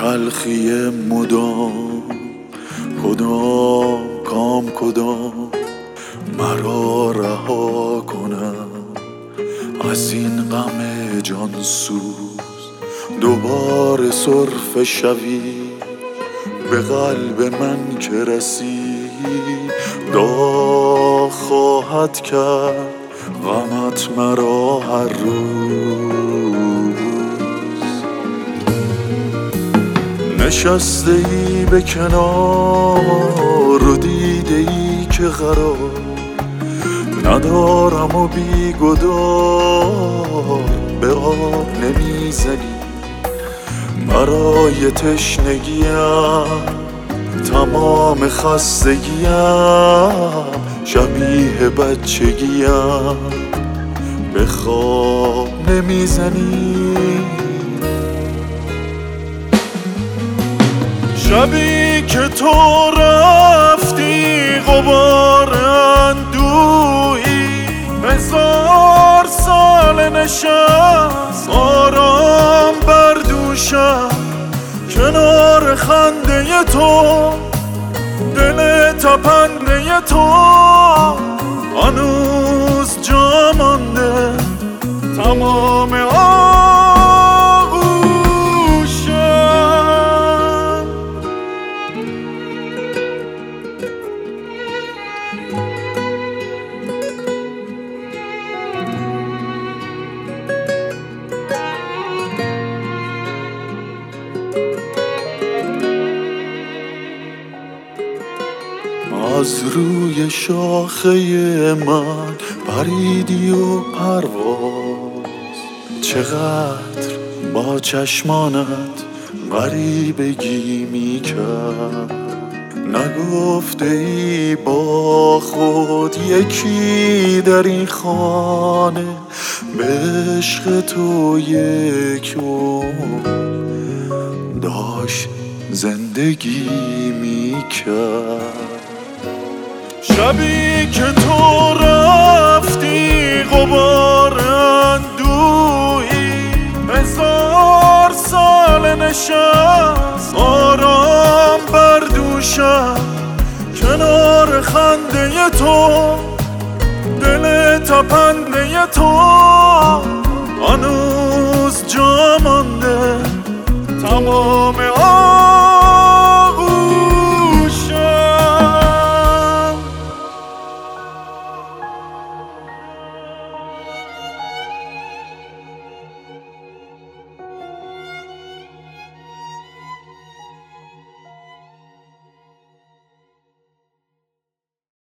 تلخی مدام، کدام مرا رها کنم از این غم جانسوز. دوباره سرفه شوی به قلب من که رسید، داغ خواهد کرد غمت مرا هر روز. نشسته ای به کنار و دیده ای که قرار ندارم و بیگدار به آب نمیزنی. برای تشنگیم تمام خستگیم، شبیه بچگیم به خواب نمیزنی. شبی که تو رفتی غبار اندوهی 1000 سال نشست آرام بر دوشم. کنار خنده تو دل تپنده تو هنوز جا مانده تمام آغوشم. از روی شاخه من پریدی و پرواز، چقدر با چشمانت غریبگی میکرد. نگفته ای با خود یکی در این خانه به عشق تو یک داشت زندگی میکرد. شبی که تو رفتی غبار اندوهی 1000 سال نشست آرام بر دوشم. کنار خنده تو دل تپنده تو هنوز جا مانده تمام